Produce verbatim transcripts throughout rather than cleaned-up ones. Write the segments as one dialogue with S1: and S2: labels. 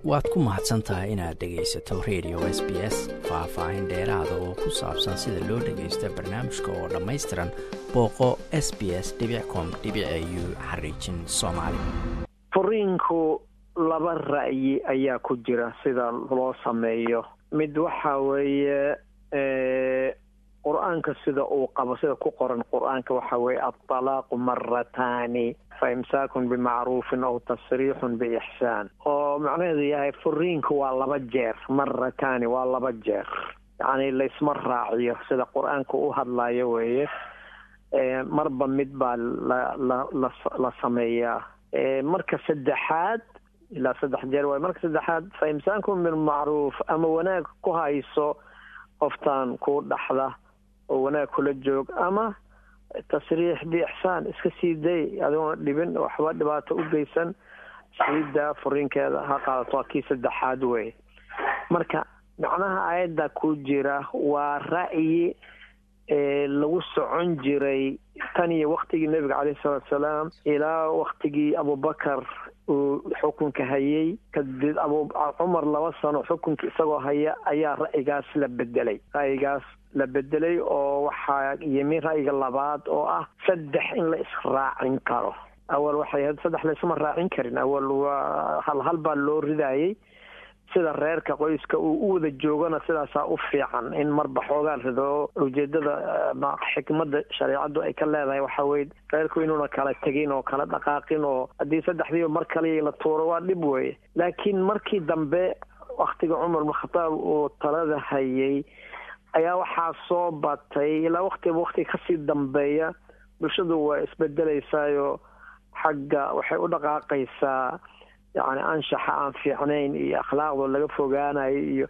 S1: waad ku mahadsan tahay inaad dhegaysato radio S B S. Faahfaahin dheeraada oo ku saabsan sida loo dhagaysto barnaamijka oo dhammaystiran booqo s b s dot com dot a u xariijin soomaali.
S2: furiinku laba ra'yi ayaa ku jira sida loo sameeyo. mid waxa weeye ee quraanka sida uu qabo sida ku qoran quraanka waxa weeye at-talaaq marratani فإمساك بمعروف أو تصريح بإحسان. oo macnaheedu yahay furiinku waa laba jeer marratani waa laba jeer yani la isma raaciyo sida quraanku u hadlayo weeye ee marba mid baa la la la sameeyaa ee marka saddexaad ila saddex jeer way marka saddexaad فإمساكم بالمعروف ama wanaag ku hayso qoftaan ku dhaxda oo wanaag kula joog ama تصريح بإحسان iska siiday adoo dhibin waxba dhibaato u geysan siida furiinkeeda ha qaadato kii saddexaad way marka macnaha ayada ku jira waa ra'yi ee lagu socon jiray tan iyo waqtigii nabiga kaleey salaam ilaa waqtigii Abu Bakar uu xukunka hayay kadib Abu Umar laba sano xukunka isagoo haya ayaa ra'yigaas la bedelay ra'yigaas la bedelay oo waxa yimid ra'yiga labaad oo ah saddex in la israacin karo. awal waxay saddex la isma raacin karin awal waa hal hal baa loo ridaayay sida reerka qoyska uu u wada joogana sidaas u fiican in marba xoogaa rido ujeedada xikmadda shariicadu ay ka leedahay waxa weeye reerku inuu kala tagin oo kala dhaqaaqin oo hadii saddexdii mar kale la tuuro waa dhib weeye. laakiin markii dambe waqtiga Umar ibn Khattab oo talada hayay ayaa waxaa soo batay ilaa waqti waqti ka sii dambeeya bulshadu waa isbedelaysaa xagga waxay u dhaqaaqaysaa yani anshaxa aan fiicnayn iyo akhlaaqda laga fogaanayo iyo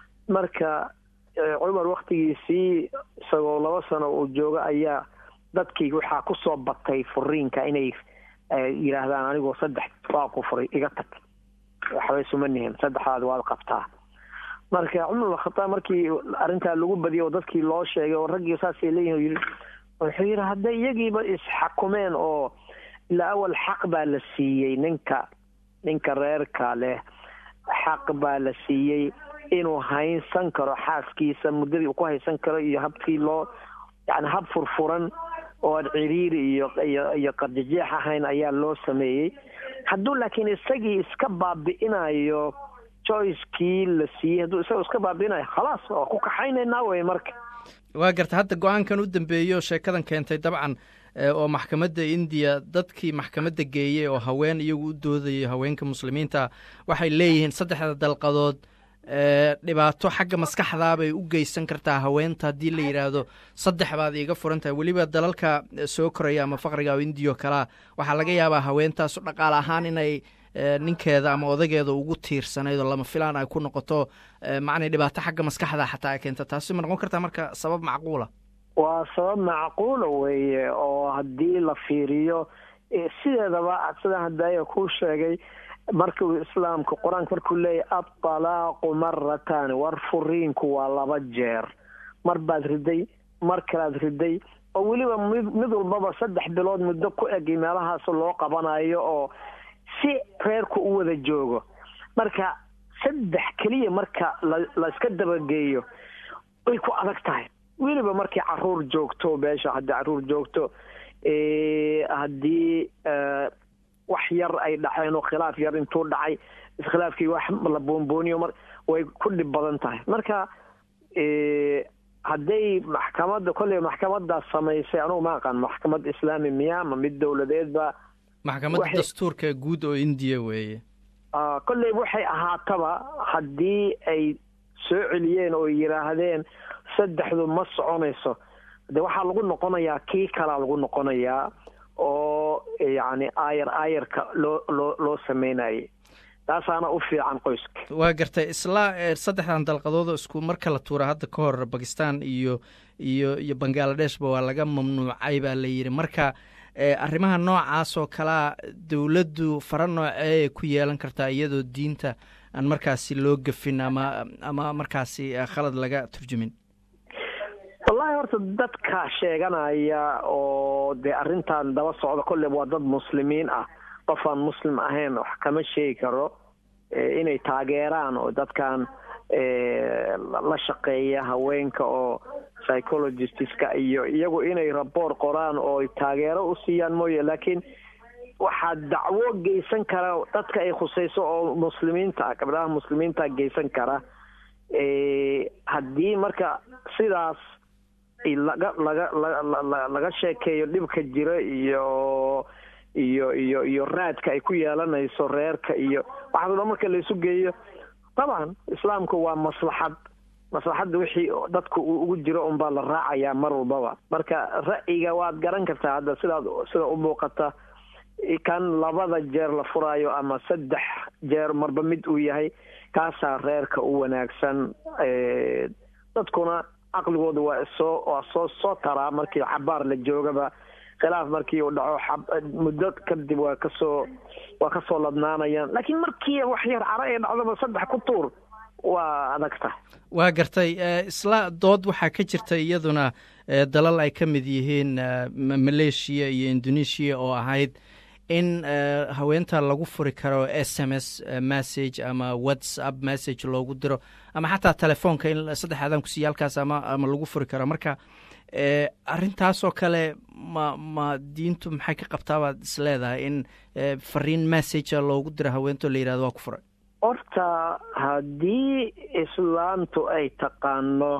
S2: marka Umar waqtigiisii isagoo laba sano uu jooga ayaa dadkii waxa ku soo batay furiinka inay yiraahdaan anigoo saddex waa ku furay iga tag waxay sumanayeen saddexaad waa qabtaa. marka Umar ibn Khattab markii arinta lagu badiyo dadkii loo sheegay oo ragii saas ay leeyihiin wuxuu yiri hadda iyagiiba is xakumeen oo ilaa awal xaq baa la siiyay ninka ninka reerka leh xaq baa la siiyay inuu haysan karo xaaskiisa muddadii uu ku haysan karo iyo habkii loo yani hab furfuran oo ciriiri iyo iyo qadjeex ahayn ayaa loo sameeyay. hadduu laakiin isagii iska baabi'inayo choice-kii la siiyay hadduu isagoo iska baabi'inayo khalaas oo ku kaxaynayna way marka
S1: waa garta hadda go'aankan u dambeeyo sheekadan keentay dabcan oo maxkamadda India dadkii maxkamadda geeyay oo haween iyagu u doodayay haweenka muslimiinta waxay leeyihiin saddexda dalqadood ee dhibaato xagga maskaxda bay u geysan kartaa haweenta hadii la yiraahdo saddex baad iga furantahay waliba dalalka soo koraya ama faqriga India kala waxa laga yaabaa haweentaas dhaqaale ahaan inay ninkeeda ama odageeda ugu tiirsaneeyo lama filaan ay ku noqoto macna dhibaato xagga maskaxda xataa ay keento taasi ma noqon kartaa marka sabab macquula
S2: waa sabab macquula weeye oo hadii la fiiriyo sideedaba sida hadda ku sheegay marka islaamka quraanka markuu leeyahay at-talaaq marratan war furiinku waa laba jeer mar baad riday mar kalaad riday oo waliba mid walba saddex bilood muddo ku eg meelahaas loo qabanayo oo si reerku u wada joogo marka saddex kaliya marka la iska dabageeyo way ku adag tahay waliba markii caruur joogto beesha hadda caruur joogto ee hadii wax yar ay dhaceen oo khilaaf yar intuu dhacay iskhilaafkii wax la boonbooniyo mar way ku dhib badan tahay marka ee haday maxkamadda kulli maxkamadda sameysay anuu ma aqaan maxkamad islaami miya ma mid dawladeed ba
S1: maxkamadda dastuurka guud oo India weeye
S2: ah kulli waxay ahaataba hadii ay soo celiyeen oo yiraahdeen saddexdu ma soconayso de waxa lagu noqonayaa kii kala lagu noqonayaa oo yani ayar ayarka loo loo loo sameeyay taasana u fiican qoyska
S1: waa gartay isla saddexdan dalqadood isku marka la tuura hadda ka hor Pakistan iyo iyo iyo Bangladesh ba waa laga mamnuucay baa la yiri marka arrimaha noocaas oo kala dawladdu faran noocee ku yeelan kartaa iyadoo diinta aan markaasi loo gafin ama ama markaasi khalad laga turjumin
S2: wallahi horta dadka sheeganaya oo de arintan daba socda kulli waa dad muslimiin ah qofaan muslim ahayn wax kama sheegi karo inay taageeraan oo dadkan la shaqeeya haweenka oo psychologistiska iyo iyagu inay raboor qoraan oo taageero u siiyaan mooye laakiin waxaa dacwo geysan kara dadka ay khusayso oo muslimiinta gabdhaha muslimiinta geysan kara haddii marka sidaas laga laga laga sheekeeyo dhibka jira iyo iyo iyo iyo raadka ay ku yeelanayso reerka iyo waxaa dhan marka la isu geeyo طبعا islaamku waa maslaxad maslaxadda wixii dadku ugu jiro un baa la raacayaa mar walbaba marka ra'yiga waad garan kartaa hadda sidaad sida u muuqata kan labada jeer la furaayo ama saddex jeer marba mid uu yahay kaasaa reerka u wanaagsan dadkuna caqligooda waa soo waa soo soo taraa markii cabaar la joogaba khilaaf markii uu dhaco muddo kadib waa kasoo waa kasoo ladnaanayaan laakiin markii wax yar cara ee dhacdaba saddex ku tuur waa adagta
S1: waa gartay isla dood waxaa ka jirta iyaduna dalal ay ka mid yihiin maleeshiya iyo indonesia oo ahayd in haweenta lagu furi karo s m s message ama whatsapp message loogu diro ama xataa telefoonka in saddex aadaan ku siiya halkaas ama ama lagu furi karo marka arrintaasoo kale ma ma diintu maxay ka qabtaa baad is leedahay in fariin messagea loogu diro haweento la yidhahdo waa ku furay
S2: horta haddii islaamtu ay taqaano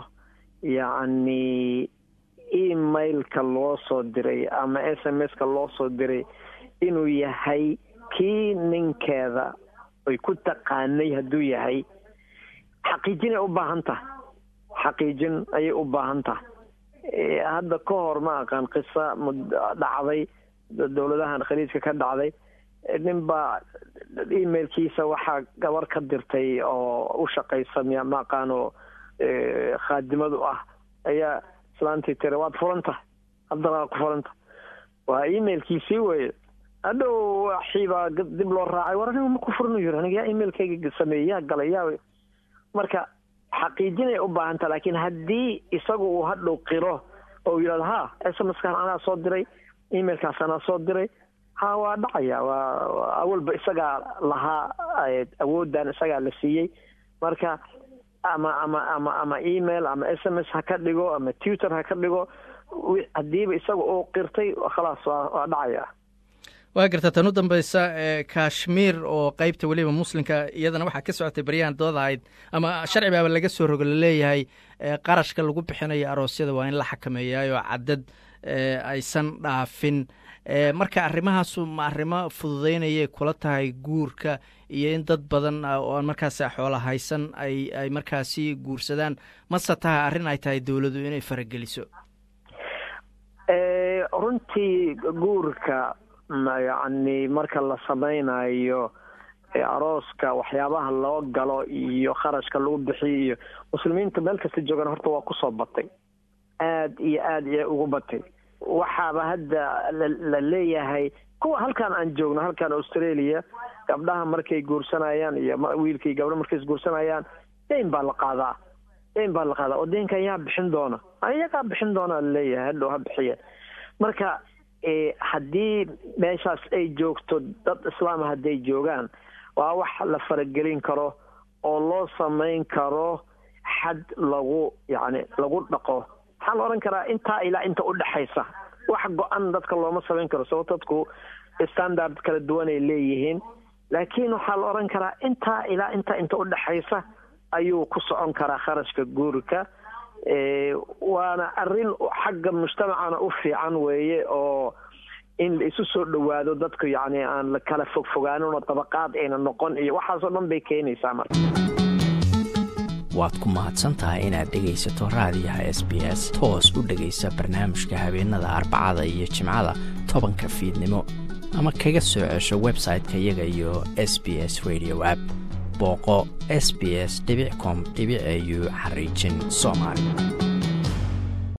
S2: yacni emailka loo soo diray ama s m s ka loo soo diray inuu yahay kii ninkeeda ay ku taqaanay hadduu yahay xaqiijin ay u baahan tahay xaqiijin ayay u baahan tahay hadda ka hor ma aqaan qisa dhacday dowladahan khaliijka ka dhacday nin baa emailkiisa waxaa gabar ka dirtay oo u shaqaysa ma aqaan oo khaadimadu ah ayaa islaantii tiri waad furanta haddana waa ku furanta waa emailkiisii weye hadhow waxiibaa dib loo raacay war aniga ma ku furno yiri aniga yaa emailkayga sameeyaa galay yaa marka xaqiijinay u baahanta laakiin haddii isagu uu hadhow qiro oo yidhahdo ha s m skan anaa soo diray emailkaas anaa soo diray ha waa dhacaya waa awalba isagaa lahaa awooddan isagaa la siiyey marka ama ama ama ama email ama s m s ha ka dhigo ama twitter ha ka dhigo haddiiba isaga uu qirtay khalaas waa waa dhacaya
S1: waa garta tan u dambaysa kashmir oo qaybta weliba muslimka iyadana waxaa ka socotay baryahan dood ahayd ama sharci baaba laga soo rogo laleeyahay qarashka lagu bixinayo aroosyada waa in la xakameeyaayoo cadad aysan dhaafin marka arrimahaasu ma arrimo fududeynayay kula tahay guurka iyo in dad badan oo aan markaasi xoola haysan ay ay markaasi guursadaan mase tahay arrin ay tahay dowladdu inay farageliso
S2: runtii guurka yacni marka la samaynayo arooska waxyaabaha loo galo iyo kharashka lagu bixiyo iyo muslimiinta meel kasta joogaan horta waa kusoo batay aad iyo aad iyo ugu batay waxaaba hadda la leeyahay kuwa halkan aan joogno halkan australia gabdhaha markay guursanayaan iyo wiilkii gabdho markay isguursanayaan deyn baa la qaadaa deyn baa la qaadaa oo deynka ayaa bixin doona ayagaa bixin doona laleeyahay hadhow ha bixiya marka haddii meeshaas ay joogto dad islaama hadday joogaan waa wax la faragelin karo oo loo samayn karo xad lagu yacni lagu dhaqo waxaa la odhan karaa intaa ilaa inta u dhexaysa wax go-an dadka looma samayn karo sababto dadku standard kala duwan ay leeyihiin laakiin waxaa la odhan karaa intaa ilaa inta inta u dhexaysa ayuu ku socon karaa kharashka guurka waana arrin xagga mujtamacana u fiican weeye oo in la isu soo dhowaado dadku yacni aan la kala fogfogaanin oo dabaqaad ayna noqon iyo waxaasoo dhan bay keenaysaa marka
S3: waad ku mahadsan tahay inaad dhegaysato raadiyaha s b s toos u dhegaysa barnaamijka habeenada arbacada iyo jimcada tobanka fiidnimo ama kaga soo cesho website-ka iyaga iyo s b s radio app booqo s b s dot com dot a u xariijin soomaali